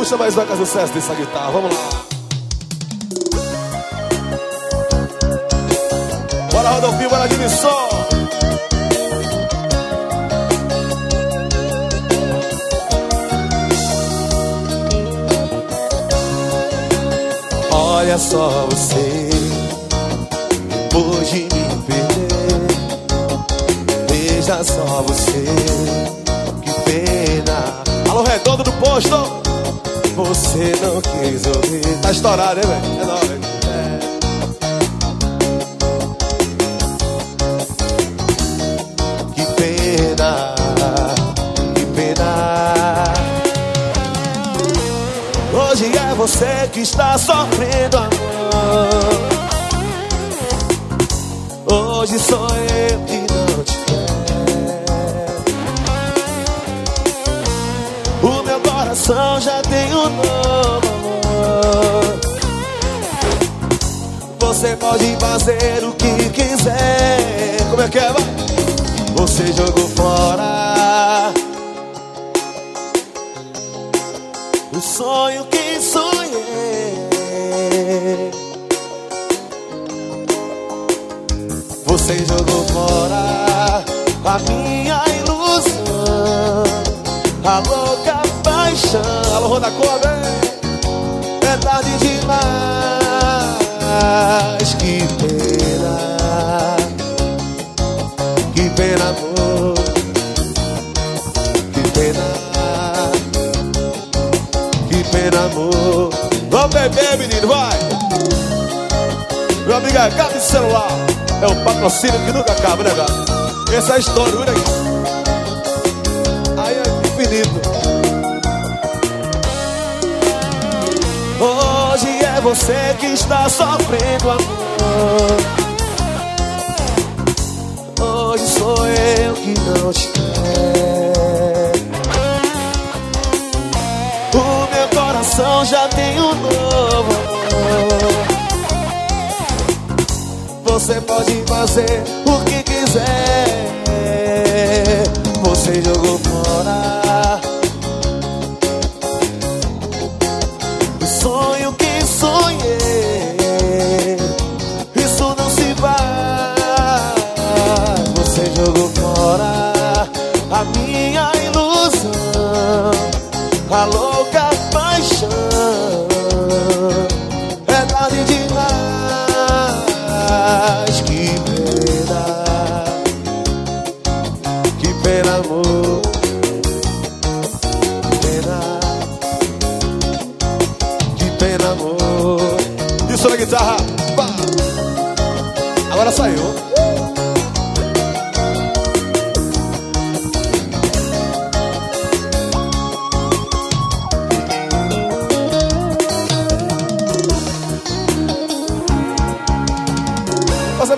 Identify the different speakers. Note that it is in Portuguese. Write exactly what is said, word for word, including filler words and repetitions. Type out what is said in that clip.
Speaker 1: Puxa mais uma que é sucesso dessa guitarra, vamos lá. Bora, Rodolfinho, bora de missão. Olha só você, depois de me perder. Veja só você, que pena. Alô, Redondo do Posto. Você não quis ouvir. Tá estourado, hein, velho? É nóis. É. Que pena, que pena. Hoje é você que está sofrendo, amor. Hoje sou eu que não te quero. O meu coração já tem um novo amor. Você pode fazer o que quiser. Como é que é, vai? Você jogou fora o sonho que sonhei. Você jogou fora a minha ilusão, a louca paixão. Alô, Roda Cor, vem. É tarde demais. Que pena, que pena, amor. Que pena, que pena, amor. Vamos beber, menino, vai. Meu amigo, acaba esse celular. É o patrocínio que nunca acaba, né, cara? Essa é a história, olha aqui. Aí é infinito. Hoje é você que está sofrendo, amor. Hoje sou eu que não te quero. O meu coração já tem um novo amor. Você pode fazer o que quiser. Você jogou fora o sonho que sonhei. Isso não se faz. Você jogou fora a minha ilusão, a louca paixão. É tarde demais. Que pena, que pena, amor. Que pena, que pena, amor. Isso na guitarra. Pá. Agora saiu.